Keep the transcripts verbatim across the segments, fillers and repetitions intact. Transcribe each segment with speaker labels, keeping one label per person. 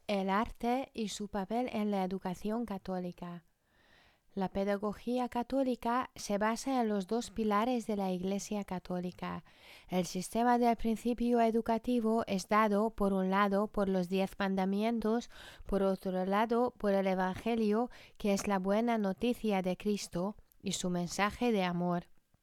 Speaker 1: El arte y su papel en la educación católica. La pedagogía católica se basa en los dos pilares de la Iglesia católica. El sistema del principio educativo es dado, por un lado, por los diez mandamientos, por otro lado, por el Evangelio, que es la buena noticia de Cristo y su mensaje de amor.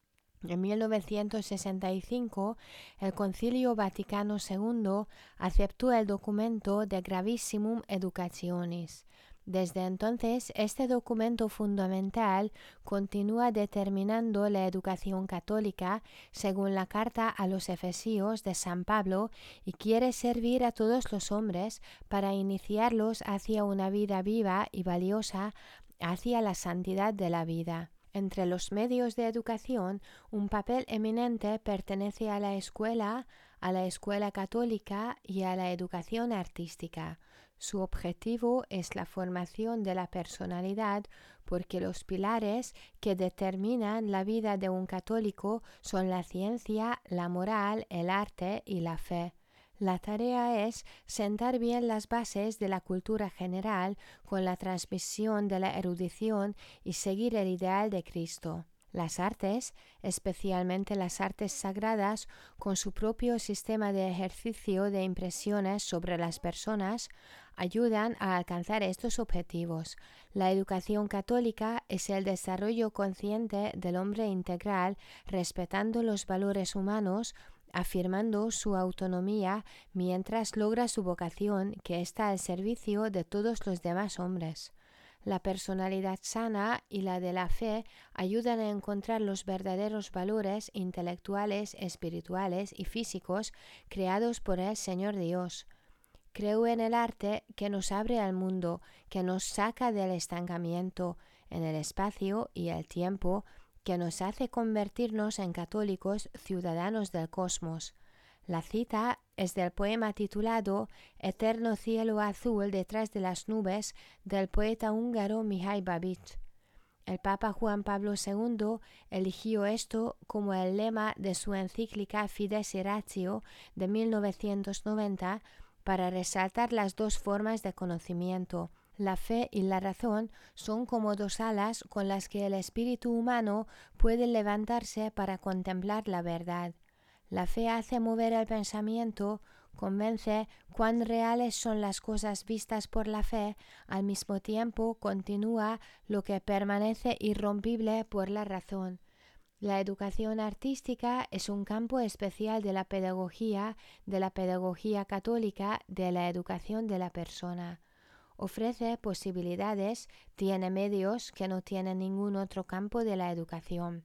Speaker 1: En mil novecientos sesenta y cinco, el Concilio Vaticano segundo aceptó el documento de Gravissimum Educationis. Desde entonces, este documento fundamental continúa determinando la educación católica según la carta a los Efesios de San Pablo y quiere servir a todos los hombres para iniciarlos hacia una vida viva y valiosa, hacia la santidad de la vida. Entre los medios de educación, un papel eminente pertenece a la escuela, a la escuela católica y a la educación artística. Su objetivo es la formación de la personalidad porque los pilares que determinan la vida de un católico son la ciencia, la moral, el arte y la fe. La tarea es sentar bien las bases de la cultura general con la transmisión de la erudición y seguir el ideal de Cristo. Las artes, especialmente las artes sagradas, con su propio sistema de ejercicio de impresiones sobre las personas, ayudan a alcanzar estos objetivos. La educación católica es el desarrollo consciente del hombre integral, respetando los valores humanos, afirmando su autonomía mientras logra su vocación, que está al servicio de todos los demás hombres. La personalidad sana y la de la fe ayudan a encontrar los verdaderos valores intelectuales, espirituales y físicos creados por el Señor Dios. Creo en el arte que nos abre al mundo, que nos saca del estancamiento en el espacio y el tiempo, que nos hace convertirnos en católicos ciudadanos del cosmos. La cita es del poema titulado Eterno cielo azul detrás de las nubes del poeta húngaro Mihály Babich. El Papa Juan Pablo segundo eligió esto como el lema de su encíclica Fides et Ratio de mil novecientos noventa para resaltar las dos formas de conocimiento. La fe y la razón son como dos alas con las que el espíritu humano puede levantarse para contemplar la verdad. La fe hace mover el pensamiento, convence cuán reales son las cosas vistas por la fe, al mismo tiempo continúa lo que permanece irrompible por la razón. La educación artística es un campo especial de la pedagogía, de la pedagogía católica, de la educación de la persona. Ofrece posibilidades, tiene medios que no tiene ningún otro campo de la educación.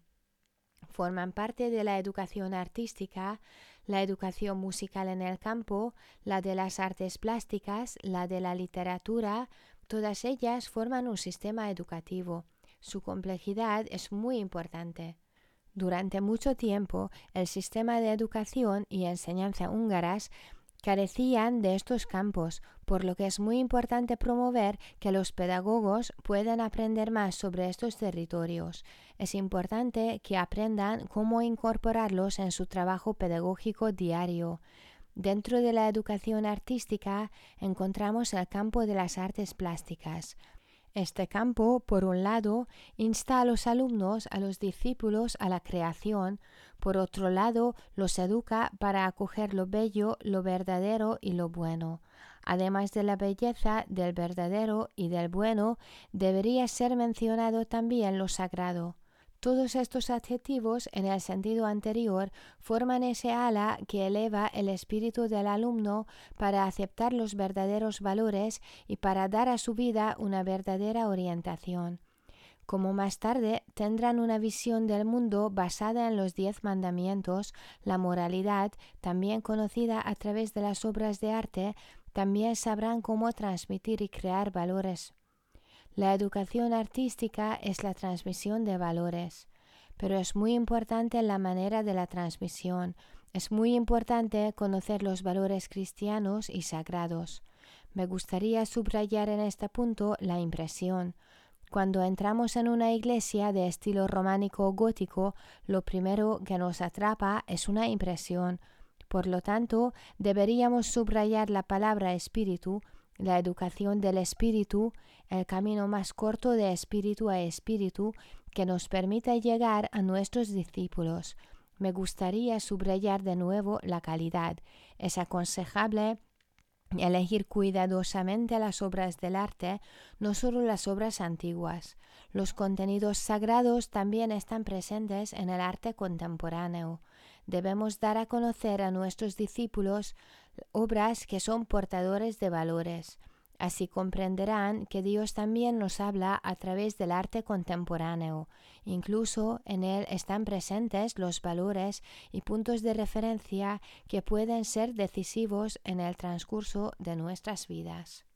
Speaker 1: Forman parte de la educación artística, la educación musical en el campo, la de las artes plásticas, la de la literatura, todas ellas forman un sistema educativo. Su complejidad es muy importante. Durante mucho tiempo, el sistema de educación y enseñanza húngaras carecían de estos campos, por lo que es muy importante promover que los pedagogos puedan aprender más sobre estos territorios. Es importante que aprendan cómo incorporarlos en su trabajo pedagógico diario. Dentro de la educación artística encontramos el campo de las artes plásticas. Este campo, por un lado, insta a los alumnos, a los discípulos, a la creación. Por otro lado, los educa para acoger lo bello, lo verdadero y lo bueno. Además de la belleza, del verdadero y del bueno, debería ser mencionado también lo sagrado. Todos estos adjetivos, en el sentido anterior, forman ese ala que eleva el espíritu del alumno para aceptar los verdaderos valores y para dar a su vida una verdadera orientación. Como más tarde tendrán una visión del mundo basada en los diez mandamientos, la moralidad, también conocida a través de las obras de arte, también sabrán cómo transmitir y crear valores. La educación artística es la transmisión de valores, pero es muy importante la manera de la transmisión. Es muy importante conocer los valores cristianos y sagrados. Me gustaría subrayar en este punto la impresión. Cuando entramos en una iglesia de estilo románico o gótico, lo primero que nos atrapa es una impresión. Por lo tanto, deberíamos subrayar la palabra espíritu, la educación del espíritu, el camino más corto de espíritu a espíritu que nos permite llegar a nuestros discípulos. Me gustaría subrayar de nuevo la calidad. Es aconsejable elegir cuidadosamente las obras del arte, no solo las obras antiguas. Los contenidos sagrados también están presentes en el arte contemporáneo. Debemos dar a conocer a nuestros discípulos obras que son portadores de valores. Así comprenderán que Dios también nos habla a través del arte contemporáneo. Incluso en él están presentes los valores y puntos de referencia que pueden ser decisivos en el transcurso de nuestras vidas.